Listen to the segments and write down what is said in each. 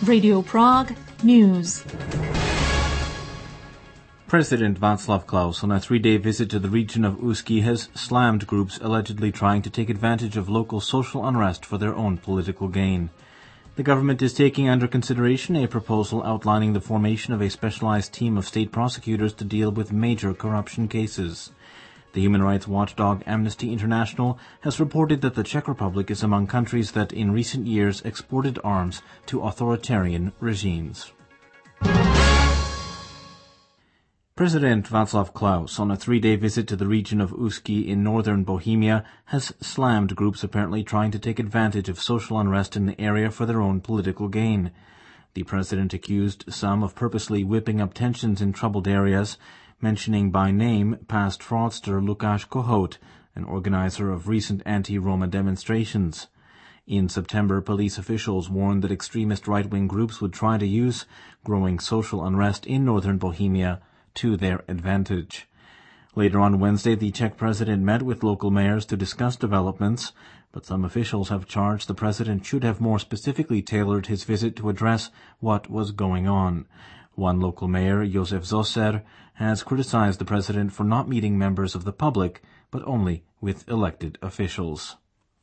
Radio Prague News. President Václav Klaus, on a 3-day visit to the region of Ústí, has slammed groups allegedly trying to take advantage of local social unrest for their own political gain. The government is taking under consideration a proposal outlining the formation of a specialized team of state prosecutors to deal with major corruption cases. The human rights watchdog Amnesty International has reported that the Czech Republic is among countries that in recent years exported arms to authoritarian regimes. President Václav Klaus, on a 3-day visit to the region of Ústí in northern Bohemia, has slammed groups apparently trying to take advantage of social unrest in the area for their own political gain. The president accused some of purposely whipping up tensions in troubled areas, mentioning by name past fraudster Lukáš Kohouta, an organizer of recent anti-Roma demonstrations. In September, police officials warned that extremist right-wing groups would try to use growing social unrest in northern Bohemia to their advantage. Later on Wednesday, the Czech president met with local mayors to discuss developments, but some officials have charged the president should have more specifically tailored his visit to address what was going on. One local mayor, Josef Zoser, has criticized the president for not meeting members of the public, but only with elected officials.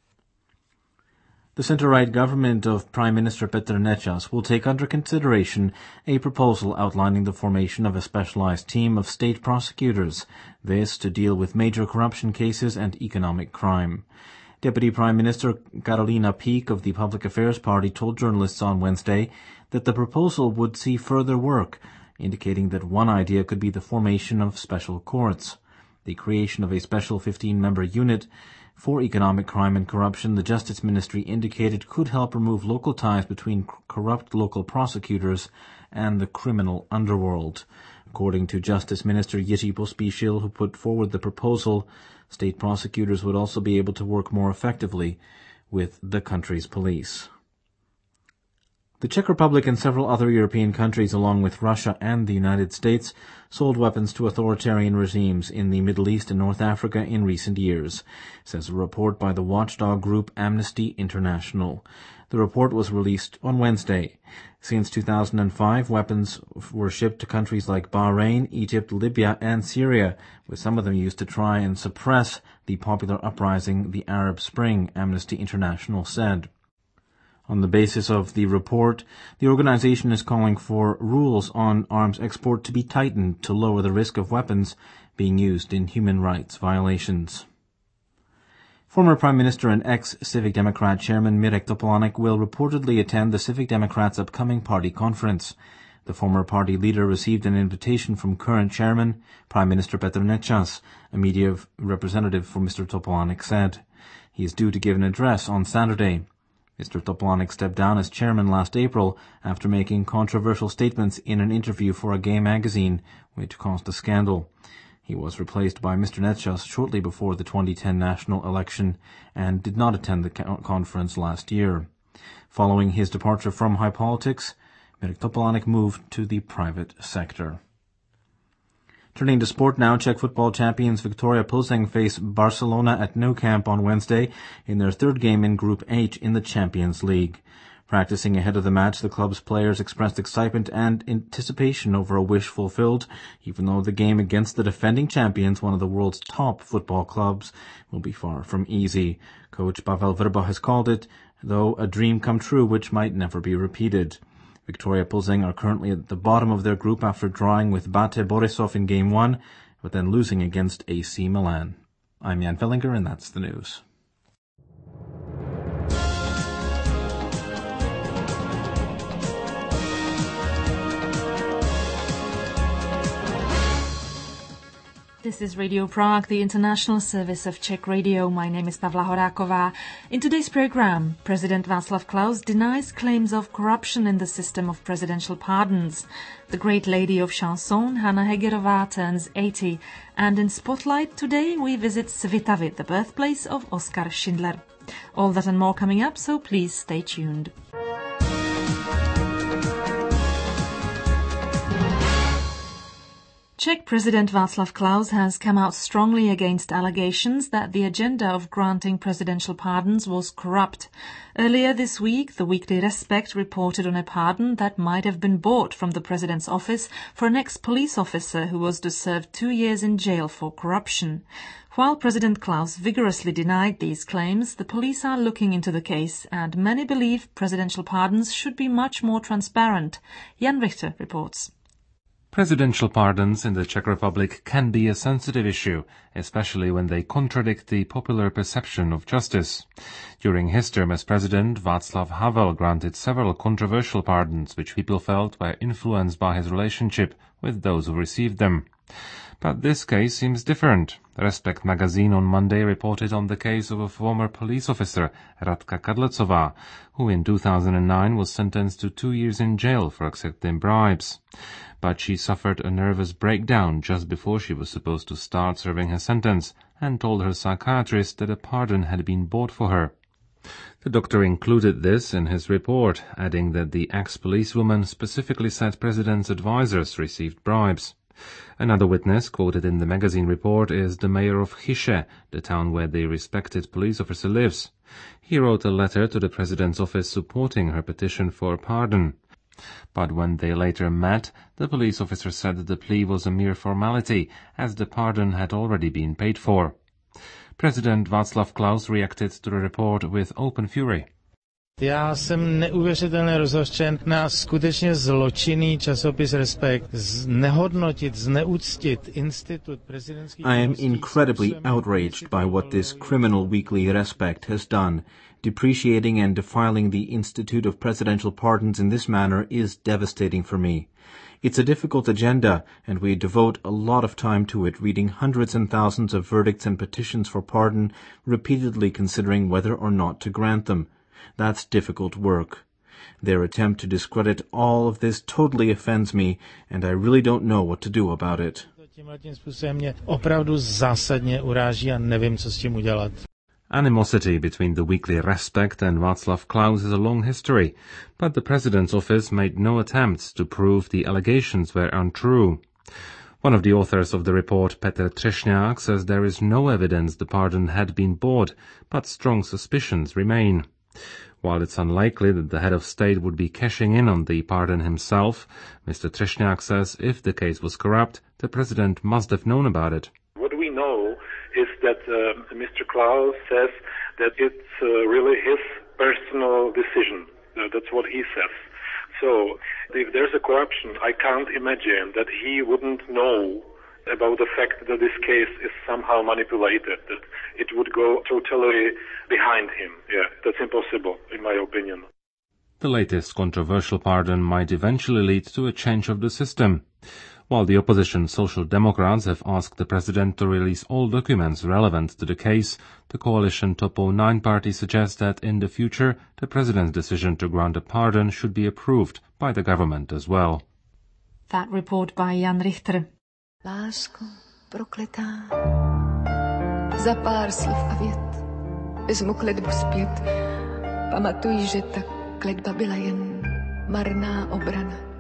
The center-right government of Prime Minister Petr Nečas will take under consideration a proposal outlining the formation of a specialized team of state prosecutors, this to deal with major corruption cases and economic crime. Deputy Prime Minister Karolina Pík of the Public Affairs Party told journalists on Wednesday that the proposal would see further work, indicating that one idea could be the formation of special courts. The creation of a special 15-member unit for economic crime and corruption, the Justice Ministry indicated, could help remove local ties between corrupt local prosecutors and the criminal underworld. According to Justice Minister Jiří Pospíšil, who put forward the proposal, state prosecutors would also be able to work more effectively with the country's police. The Czech Republic and several other European countries, along with Russia and the United States, sold weapons to authoritarian regimes in the Middle East and North Africa in recent years, says a report by the watchdog group Amnesty International. The report was released on Wednesday. Since 2005, weapons were shipped to countries like Bahrain, Egypt, Libya, and Syria, with some of them used to try and suppress the popular uprising, the Arab Spring, Amnesty International said. On the basis of the report, the organization is calling for rules on arms export to be tightened to lower the risk of weapons being used in human rights violations. Former Prime Minister and ex-Civic Democrat Chairman Mirek Topolánek will reportedly attend the Civic Democrats' upcoming party conference. The former party leader received an invitation from current chairman, Prime Minister Petr Nečas, a media representative for Mr. Topolánek said. He is due to give an address on Saturday. Mr. Topolánek stepped down as chairman last April after making controversial statements in an interview for a gay magazine, which caused a scandal. He was replaced by Mr. Nečas shortly before the 2010 national election and did not attend the conference last year. Following his departure from high politics, Mirek Topolánek moved to the private sector. Turning to sport now, Czech football champions Viktoria Plzeň face Barcelona at Nou Camp on Wednesday in their third game in Group H in the Champions League. Practicing ahead of the match, the club's players expressed excitement and anticipation over a wish fulfilled, even though the game against the defending champions, one of the world's top football clubs, will be far from easy. Coach Pavel Vrba has called it, though, a dream come true which might never be repeated. Viktoria Plzeň are currently at the bottom of their group after drawing with Bate Borisov in Game 1, but then losing against AC Milan. I'm Jan Fellinger, and that's the news. This is Radio Prague, the international service of Czech Radio. My name is Pavla Horáková. In today's program, President Václav Klaus denies claims of corruption in the system of presidential pardons. The great lady of chanson, Hana Hegerová, turns 80. And in Spotlight today, we visit Svitavy, the birthplace of Oskar Schindler. All that and more coming up, so please stay tuned. Czech President Václav Klaus has come out strongly against allegations that the agenda of granting presidential pardons was corrupt. Earlier this week, the weekly Respect reported on a pardon that might have been bought from the president's office for an ex-police officer who was to serve 2 years in jail for corruption. While President Klaus vigorously denied these claims, the police are looking into the case, and many believe presidential pardons should be much more transparent. Jan Richter reports. Presidential pardons in the Czech Republic can be a sensitive issue, especially when they contradict the popular perception of justice. During his term as president, Václav Havel granted several controversial pardons which people felt were influenced by his relationship with those who received them. But this case seems different. Respect magazine on Monday reported on the case of a former police officer, Radka Kadlecová, who in 2009 was sentenced to 2 years in jail for accepting bribes. But she suffered a nervous breakdown just before she was supposed to start serving her sentence and told her psychiatrist that a pardon had been bought for her. The doctor included this in his report, adding that the ex-policewoman specifically said president's advisors received bribes. Another witness quoted in the magazine report is the mayor of Chyše, the town where the respected police officer lives. He wrote a letter to the president's office supporting her petition for pardon. But when they later met, the police officer said that the plea was a mere formality, as the pardon had already been paid for. President Václav Klaus reacted to the report with open fury. Já jsem neuvěřitelně rozhořčen na skutečně zločinný časopis Respekt znehodnotit, zneuctit institut prezidentských. I am incredibly outraged by what this criminal weekly Respekt has done. Depreciating and defiling the institute of presidential pardons in this manner is devastating for me. It's a difficult agenda, and we devote a lot of time to it, reading hundreds and thousands of verdicts and petitions for pardon, repeatedly considering whether or not to grant them. That's difficult work. Their attempt to discredit all of this totally offends me, and I really don't know what to do about it. Tímhletím způsobem mě opravdu zásadně uráží a nevím, co s tím udělat. Animosity between the weekly Respect and Václav Klaus is a long history, but the president's office made no attempts to prove the allegations were untrue. One of the authors of the report, Petr Třešňák, says there is no evidence the pardon had been bought, but strong suspicions remain. While it's unlikely that the head of state would be cashing in on the pardon himself, Mr. Třešňák says if the case was corrupt, the president must have known about it. What we know is that Mr. Klaus says that it's really his personal decision. That's what he says. So if there's a corruption, I can't imagine that he wouldn't know about the fact that this case is somehow manipulated, that it would go totally behind him. Yeah, that's impossible, in my opinion. The latest controversial pardon might eventually lead to a change of the system. While the opposition Social Democrats have asked the president to release all documents relevant to the case, the coalition Topo 9 party suggests that in the future the president's decision to grant a pardon should be approved by the government as well. That report by Jan Richter. Lásko prokletá, za pár slov a vět vezmu kletbu zpět. Pamatuj, že ta kletba byla jen marná obrana.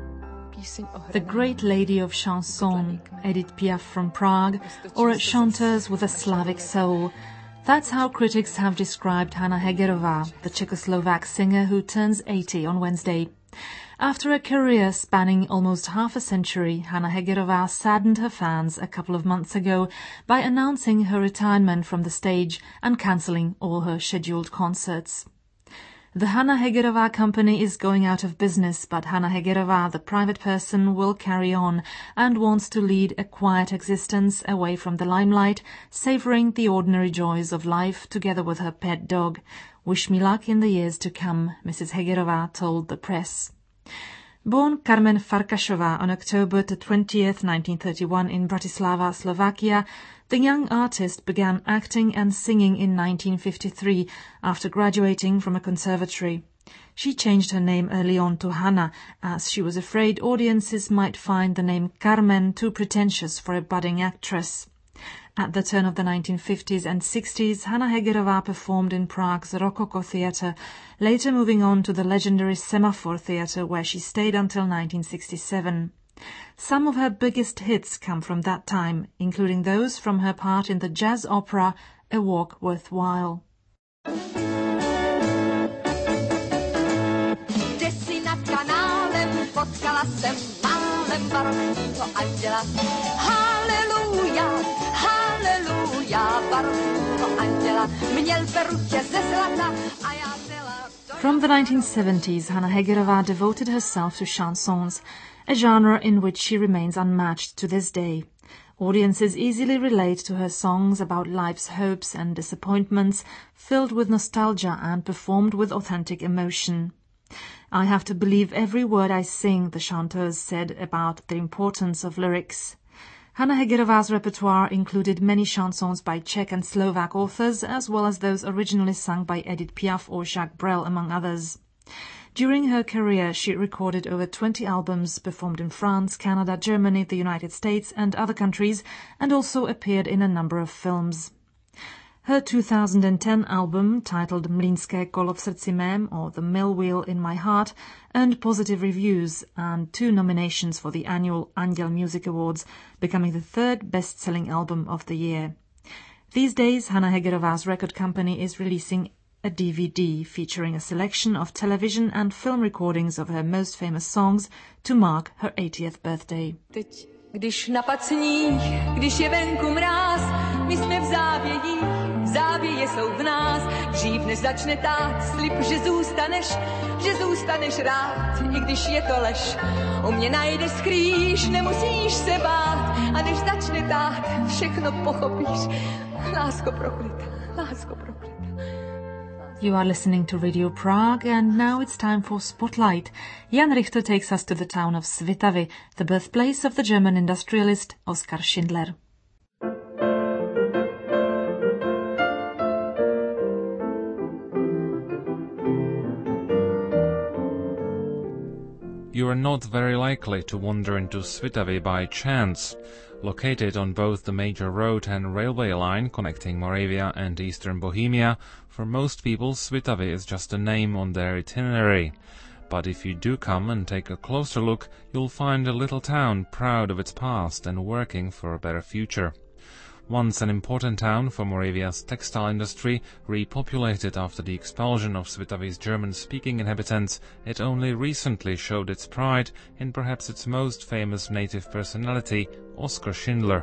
The Great Lady of Chanson, Edith Piaf from Prague, or chanters with a Slavic soul. That's how critics have described Hana Hegerová, the Czechoslovak singer who turns 80 on Wednesday. After a career spanning almost half a century, Hana Hegerová saddened her fans a couple of months ago by announcing her retirement from the stage and cancelling all her scheduled concerts. The Hana Hegerová company is going out of business, but Hana Hegerová, the private person, will carry on and wants to lead a quiet existence away from the limelight, savouring the ordinary joys of life together with her pet dog. Wish me luck in the years to come, Mrs. Hegerová told the press. Born Carmen Farkašová on October 20th, 1931 in Bratislava, Slovakia, the young artist began acting and singing in 1953 after graduating from a conservatory. She changed her name early on to Hana, as she was afraid audiences might find the name Carmen too pretentious for a budding actress. At the turn of the 1950s and 60s, Hana Hegerová performed in Prague's Rococo Theatre, later moving on to the legendary Semaphore Theatre, where she stayed until 1967. Some of her biggest hits come from that time, including those from her part in the jazz opera A Walk Worthwhile. Kdysi nad kanálem potkala jsem málem barevného anděla. Haleluja, haleluja, barevného anděla. Měl perutě ze zlata a já byla... From the 1970s, Hana Hegerová devoted herself to chansons, a genre in which she remains unmatched to this day. Audiences easily relate to her songs about life's hopes and disappointments, filled with nostalgia and performed with authentic emotion. I have to believe every word I sing, the chanteuse said about the importance of lyrics. Hana Hegerová's repertoire included many chansons by Czech and Slovak authors, as well as those originally sung by Edith Piaf or Jacques Brel, among others. During her career, she recorded over 20 albums, performed in France, Canada, Germany, the United States and other countries, and also appeared in a number of films. Her 2010 album, titled Mlýnské kolo v srdci mém, or The Mill Wheel in My Heart, earned positive reviews and 2 nominations for the annual Anděl Music Awards, becoming the 3rd best-selling album of the year. These days, Hana Hegerová's record company is releasing a DVD featuring a selection of television and film recordings of her most famous songs to mark her 80th birthday. Teď, když napad sníh, když je venku mráz, my jsme v závěji, závěje jsou v nás. Dřív než začne tát, slib, že zůstaneš rád, i když je to lež. U mě najdeš skrýš, nemusíš se bát, a než začne tát, všechno pochopíš. Lásko prokletá, lásko prokletá. You are listening to Radio Prague, and now it's time for Spotlight. Jan Richter takes us to the town of Svitavy, the birthplace of the German industrialist Oskar Schindler. You are not very likely to wander into Svitavy by chance. Located on both the major road and railway line connecting Moravia and eastern Bohemia, for most people Svitavy is just a name on their itinerary. But if you do come and take a closer look, you'll find a little town proud of its past and working for a better future. Once an important town for Moravia's textile industry, repopulated after the expulsion of Svitavy's German-speaking inhabitants, it only recently showed its pride in perhaps its most famous native personality, Oskar Schindler.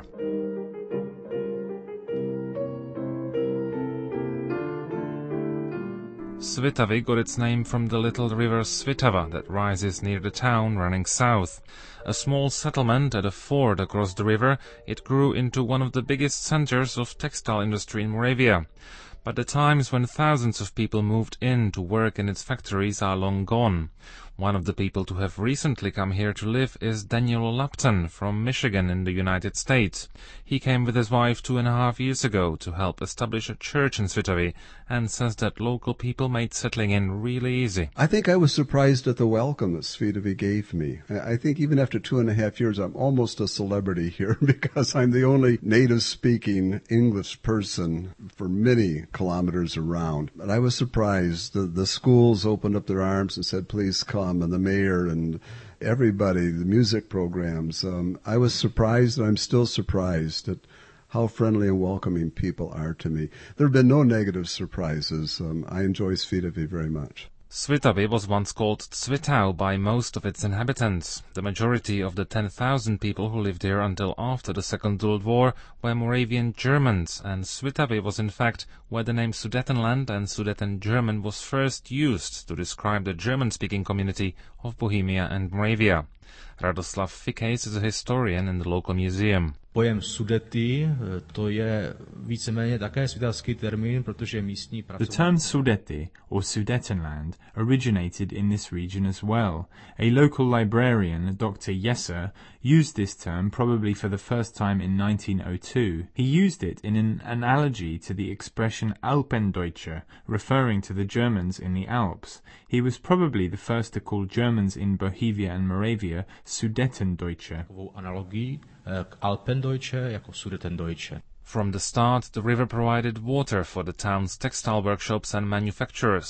Svitavy got its name from the little river Svitava that rises near the town, running south. A small settlement at a ford across the river, it grew into one of the biggest centers of textile industry in Moravia. But the times when thousands of people moved in to work in its factories are long gone. One of the people to have recently come here to live is Daniel Lapton from Michigan in the United States. He came with his wife 2.5 years ago to help establish a church in Svitavy and says that local people made settling in really easy. I think I was surprised at the welcome that Svitavy gave me. I think even after 2.5 years, I'm almost a celebrity here because I'm the only native-speaking English person for many kilometers around. But I was surprised. The schools opened up their arms and said, please come. And the mayor and everybody, the music programs. I was surprised, and I'm still surprised at how friendly and welcoming people are to me. There have been no negative surprises. I enjoy Svitavy very much. Svitavy was once called Svitau by most of its inhabitants. The majority of the 10,000 people who lived here until after the Second World War were Moravian Germans, and Svitavy was in fact where the name Sudetenland and Sudeten German was first used to describe the German-speaking community of Bohemia and Moravia. Radoslav Fikejs is a historian in the local museum. Pojem Sudety, to je víceméně také svitavský termín, protože místní The term Sudety, or Sudetenland, originated in this region as well. A local librarian, Dr. Jesser, used this term probably for the first time in 1902. He used it in an analogy to the expression Alpendeutsche, referring to the Germans in the Alps. He was probably the first to call Germans in Bohemia and Moravia Sudetendeutsche. Analogii k Alpendeutsche jako Sudetendeutsche. From the start, the river provided water for the town's textile workshops and manufacturers.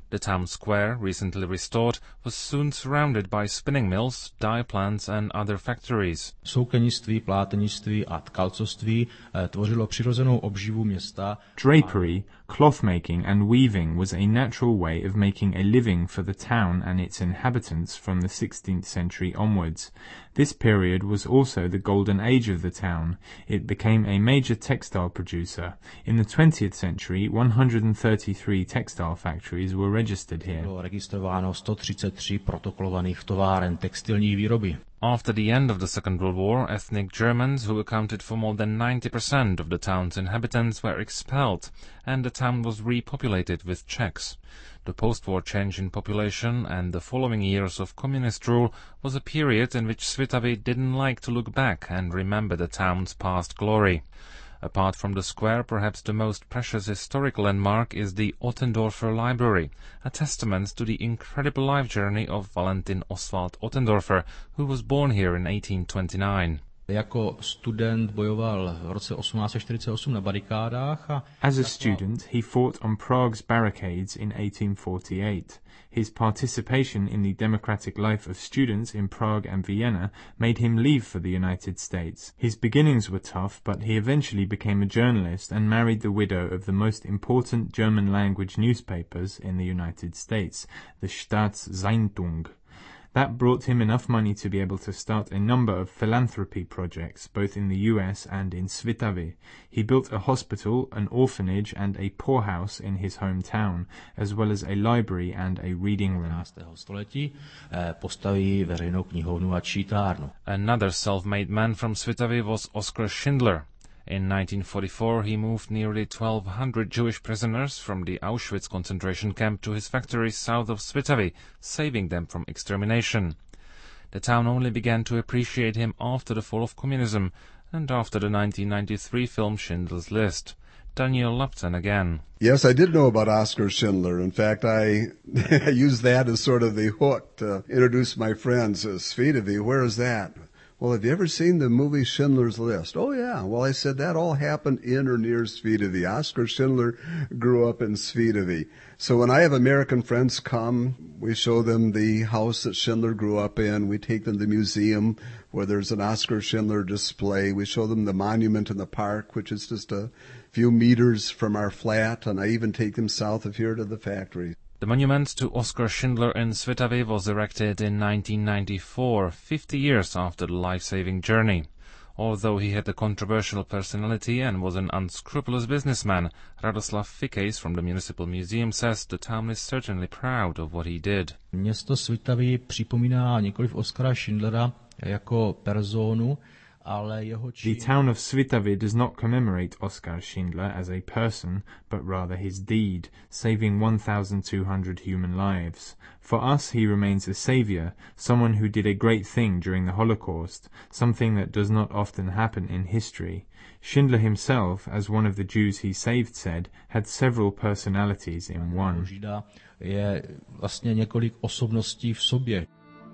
The town square, recently restored, was soon surrounded by spinning mills, dye plants and other factories. Souklennictví, plátenictví a tkalcovství tvořilo přirozenou obživu města. Drapery, cloth-making and weaving was a natural way of making a living for the town and its inhabitants from the 16th century onwards. This period was also the golden age of the town. It became a major textile producer. In the 20th century, 133 textile factories were registered here. Bylo registrováno 133 protokolovaných továren textilní výroby. After the end of the Second World War, ethnic Germans who accounted for more than 90% of the town's inhabitants were expelled, and the town was repopulated with Czechs. The post-war change in population and the following years of communist rule was a period in which Svitavy didn't like to look back and remember the town's past glory. Apart from the square, perhaps the most precious historical landmark is the Ottendorfer Library, a testament to the incredible life journey of Valentin Oswald Ottendorfer, who was born here in 1829. Jako student bojoval v roce 1848 na barikádách. As a student, he fought on Prague's barricades in 1848. His participation in the democratic life of students in Prague and Vienna made him leave for the United States. His beginnings were tough, but he eventually became a journalist and married the widow of the most important German-language newspapers in the United States, the Staatszeitung. That brought him enough money to be able to start a number of philanthropy projects, both in the US and in Svitavy. He built a hospital, an orphanage and a poorhouse in his hometown, as well as a library and a reading room. Postaví veřejnou knihovnu a čítárnu. Another self-made man from Svitavy was Oskar Schindler. In 1944 he moved nearly 1,200 Jewish prisoners from the Auschwitz concentration camp to his factories south of Svitavy, saving them from extermination. The town only began to appreciate him after the fall of communism and after the 1993 film Schindler's List. Daniel Lupton again. Yes, I did know about Oskar Schindler. In fact, I used that as sort of the hook to introduce my friends. Svitavy, where is that? Well, have you ever seen the movie Schindler's List? Oh, yeah. Well, I said that all happened in or near Svitavy. Oskar Schindler grew up in Svitavy. So when I have American friends come, we show them the house that Schindler grew up in. We take them to the museum where there's an Oskar Schindler display. We show them the monument in the park, which is just a few meters from our flat. And I even take them south of here to the factory. The monument to Oskar Schindler in Svitavy was erected in 1994, 50 years after the life-saving journey. Although he had a controversial personality and was an unscrupulous businessman, Radoslav Fikejs from the Municipal Museum says the town is certainly proud of what he did. Město Svitavy připomíná nikoliv Oskara Schindlera jako personu, The town of Svitavy does not commemorate Oskar Schindler as a person, but rather his deed, saving 1,200 human lives. For us, he remains a savior, someone who did a great thing during the Holocaust, something that does not often happen in history. Schindler himself, as one of the Jews he saved said, had several personalities in one. Je vlastně několik osobností v sobě.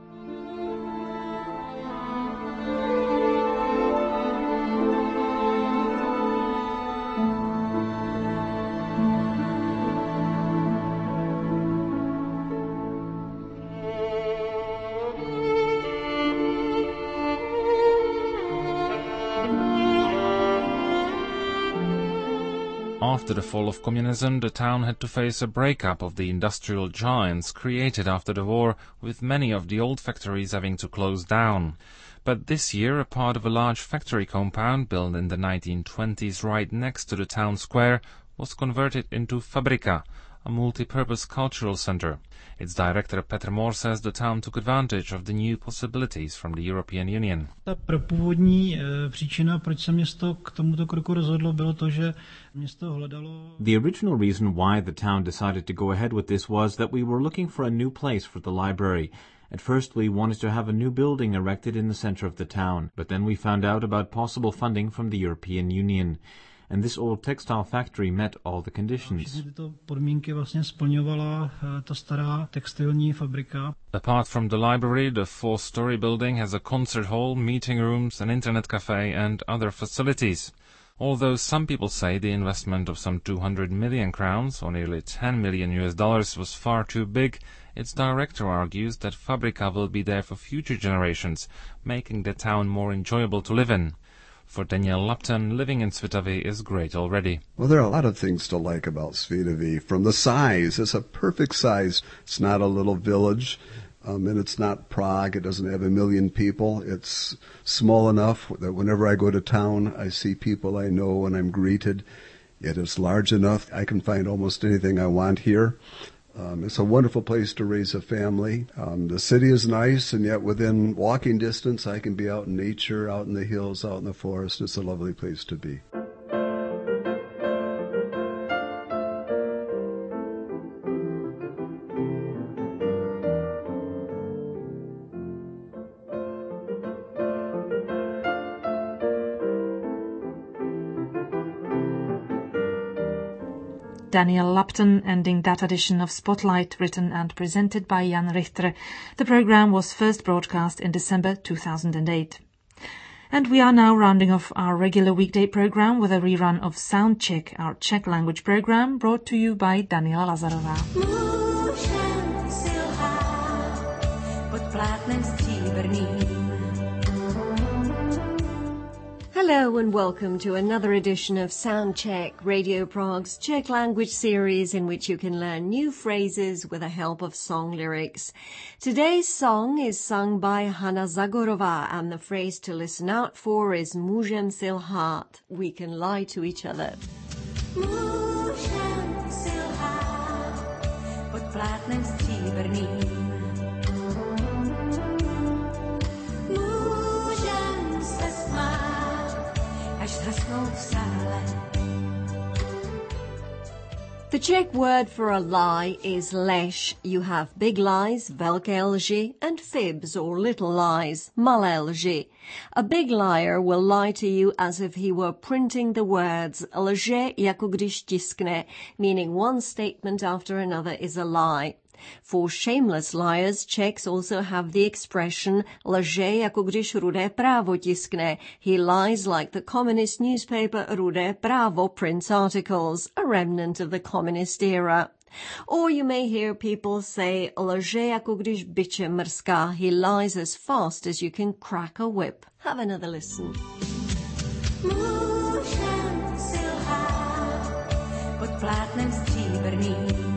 After the fall of communism, the town had to face a breakup of the industrial giants created after the war, with many of the old factories having to close down. But this year, a part of a large factory compound built in the 1920s right next to the town square was converted into Fabrika, a multi-purpose cultural center. Its director Petr Mohr says the town took advantage of the new possibilities from the European Union. Ta prapůvodní příčina, proč se město k tomuto kroku rozhodlo, bylo to, že město hledalo. The original reason why the town decided to go ahead with this was that we were looking for a new place for the library. At first we wanted to have a new building erected in the center of the town, but then we found out about possible funding from the European Union. And this old textile factory met all the conditions. Všechny tyto podmínky vlastně splňovala ta stará textilní fabrika. Apart from the library, the 4-story building has a concert hall, meeting rooms, an internet cafe and other facilities. Although some people say the investment of some 200 million crowns, or nearly $10 million was far too big, its director argues that Fabrika will be there for future generations, making the town more enjoyable to live in. For Daniel Lupton, living in Svitavy is great already. Well, there are a lot of things to like about Svitavy. From the size, it's a perfect size. It's not a little village. And it's not Prague. It doesn't have 1 million people. It's small enough that whenever I go to town, I see people I know and I'm greeted. It is large enough. I can find almost anything I want here. It's a wonderful place to raise a family. The city is nice, and yet within walking distance, I can be out in nature, out in the hills, out in the forest. It's a lovely place to be. Daniel Lupton ending that edition of Spotlight, written and presented by Jan Richter. The program was first broadcast in December 2008. And we are now rounding off our regular weekday program with a rerun of Soundcheck, our Czech language program, brought to you by Daniela Lazarová. Hello and welcome to another edition of Soundcheck, Radio Prague's Czech language series in which you can learn new phrases with the help of song lyrics. Today's song is sung by Hanna Zagorová and the phrase to listen out for is Můžem si lhát. We can lie to each other. Můžem si lhát pod plátnem stříbrným. The Czech word for a lie is lež. You have big lies, velké lži, and fibs or little lies, malé lži. A big liar will lie to you as if he were printing the words lže jako když tiskne, meaning one statement after another is a lie. For shameless liars, Czechs also have the expression lže jako když Rudé právo tiskne. He lies like the communist newspaper Rudé právo prints articles, a remnant of the communist era. Or you may hear people say lže jako když biče mrská. He lies as fast as you can crack a whip. Have another listen. Můžem si lhát pod plátnem stříbrným.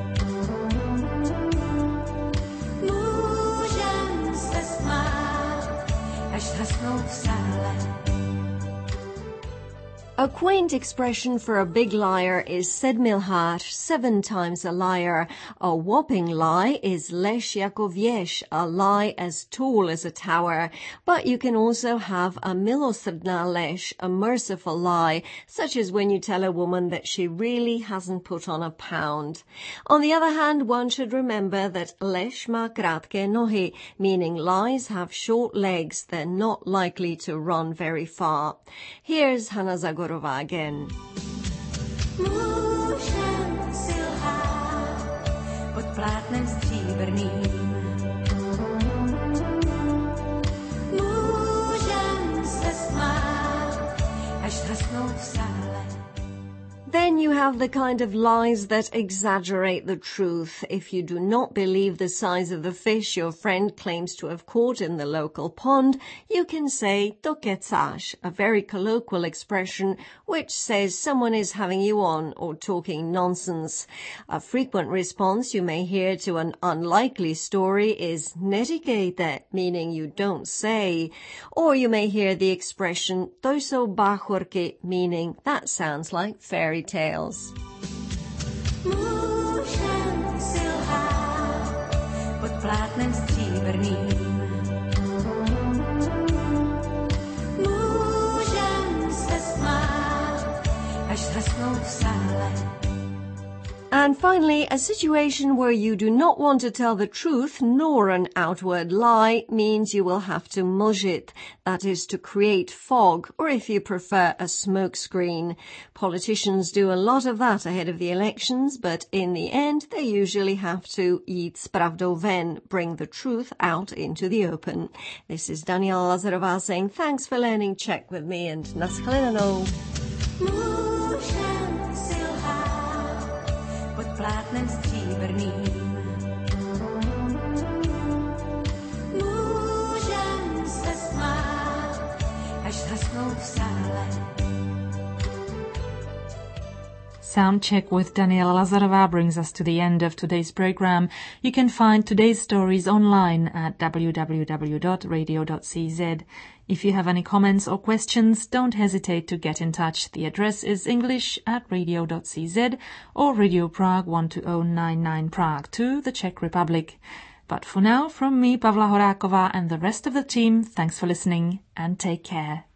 A quaint expression for a big liar is sedmi lhát, 7 times a liar. A whopping lie is lež jako věž, a lie as tall as a tower. But you can also have a milosrdná lež, a merciful lie, such as when you tell a woman that she really hasn't put on a pound. On the other hand, one should remember that lež má krátké nohy, meaning lies have short legs. They're not likely to run very far. Here's Hanna Zagorová again. Můžem si lhát pod plátnem stříbrným. Můžem se smát, až zhasnou v sále. Then you have the kind of lies that exaggerate the truth. If you do not believe the size of the fish your friend claims to have caught in the local pond, you can say to kecáš, a very colloquial expression which says someone is having you on or talking nonsense. A frequent response you may hear to an unlikely story is neříkejte, meaning you don't say. Or you may hear the expression to jsou báchorky, meaning that sounds like fairy tales. Můžem si lhát pod plátnem stříbrným. Můžem se smát, až zhasnou v sále. And finally, a situation where you do not want to tell the truth nor an outward lie means you will have to mlžit, that is to create fog, or if you prefer, a smokescreen. Politicians do a lot of that ahead of the elections, but in the end they usually have to jít s pravdou ven, bring the truth out into the open. This is Daniela Lazarová saying thanks for learning Czech with me and naschledanou. Můžem si lhát pod plátnem stříbrným. Můžem se smát, až zhasnou v sále. Soundcheck with Daniela Lazarova brings us to the end of today's program. You can find today's stories online at www.radio.cz. If you have any comments or questions, don't hesitate to get in touch. The address is english@radio.cz or Radio Prague 12099 Prague to the Czech Republic. But for now, from me, Pavla Horáková, and the rest of the team, thanks for listening and take care.